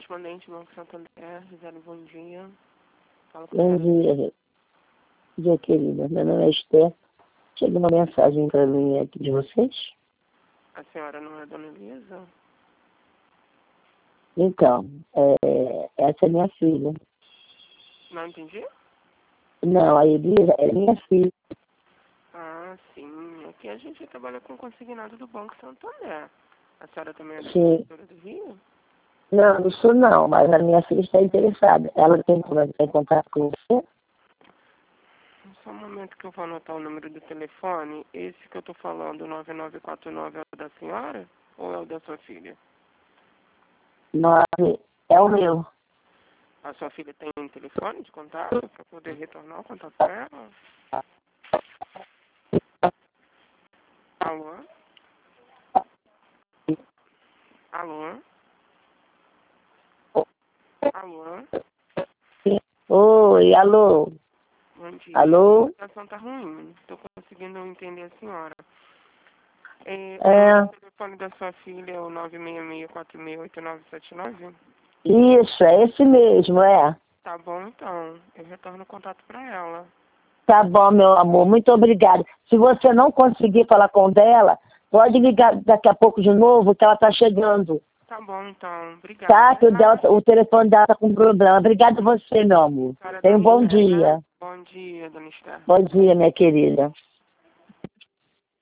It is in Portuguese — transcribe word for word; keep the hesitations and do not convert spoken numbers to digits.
correspondente Banco Santander, Gisele, bom dia. Fala com Bom dia, bom dia, querida. Meu nome é Esther. Chegou uma mensagem para mim aqui de vocês. A senhora não é a dona Elisa? Então, é, essa é minha filha. Não entendi? Não, a Elisa é minha filha. Ah, sim. Aqui a gente trabalha com consignado do Banco Santander. A senhora também é da Sim. Prefeitura do Rio? Não, não sou não, mas a minha filha está interessada. Ela tem como entrar em contato com você? Só um momento que eu vou anotar o número do telefone. Esse que eu tô falando, nove nove quatro nove, é o da senhora ou é o da sua filha? Nove, é o meu. A sua filha tem um telefone de contato para poder retornar o contato para ela? Alô? Alô? Alô? Oi, alô? Bom dia. Alô? A ligação tá ruim, não estou conseguindo entender a senhora. É, É, o telefone da sua filha é o nove seis seis quatro seis oito nove sete nove? isso, é esse mesmo, é. Tá bom, então. Eu retorno o contato para ela. Tá bom, meu amor, muito obrigada. Se você não conseguir falar com dela, pode ligar daqui a pouco de novo, que ela tá chegando. Tá bom, então. Obrigada. Tá? Que o, dela, o telefone dela tá com problema. Obrigada a você, meu amor. Senhora Tenha um Dona bom Esther, né? dia. Bom dia, Dona Esther. Bom dia, minha querida.